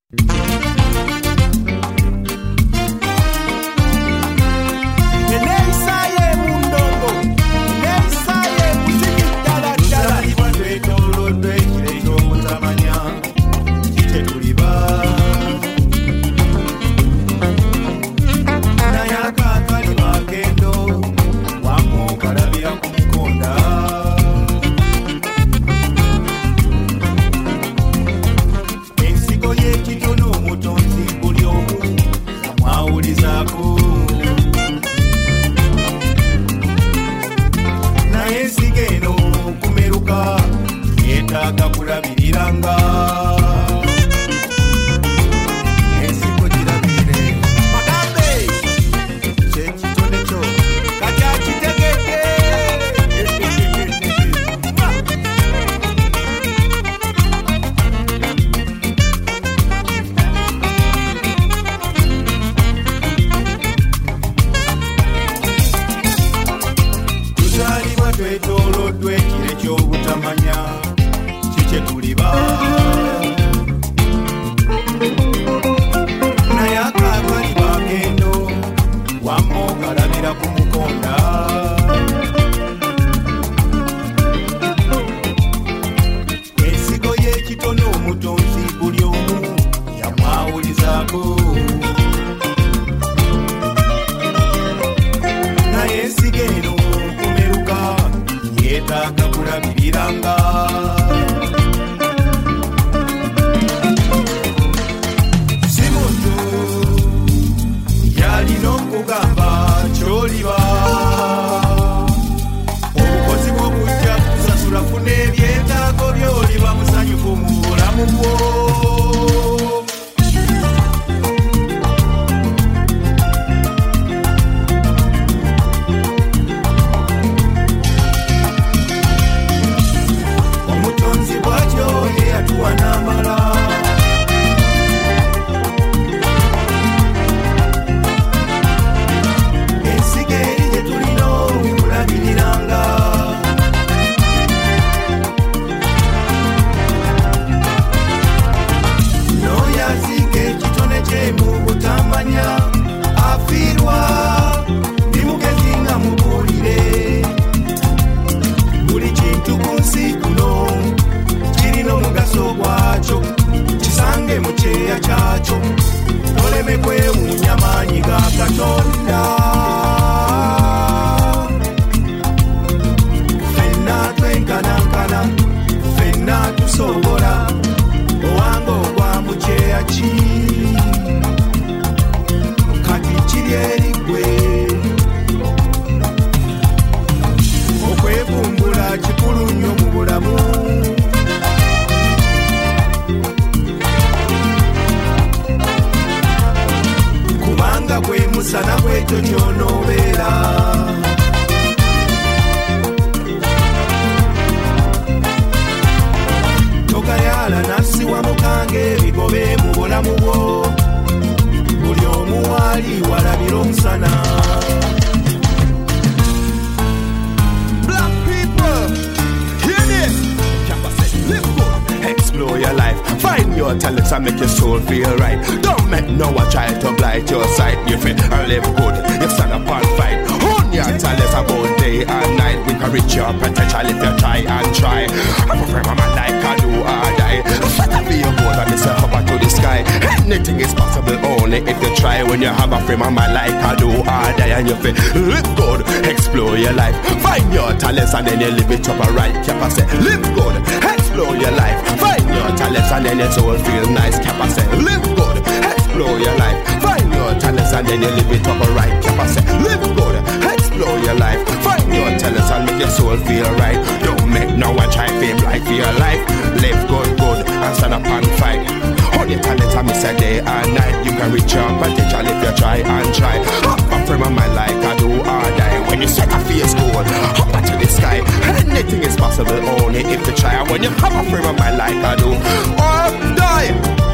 And then you live it up right. Kappa say, live good, explore your life. Find your talents and then your soul feel nice. Kappa say, live good, explore your life. Find your talents and then you live it up right. Kappa say, live good, explore your life. Find your talents and make your soul feel right. Don't make no one try to blight for your life. Live good, and stand up and fight. All your talents I miss a day and night. You can reach your potential if you try and try. Hop a frame of mind like I do or die. When you set a face goal, hop to the sky. Anything is possible only if you try. When you have a frame of mind like I do or die.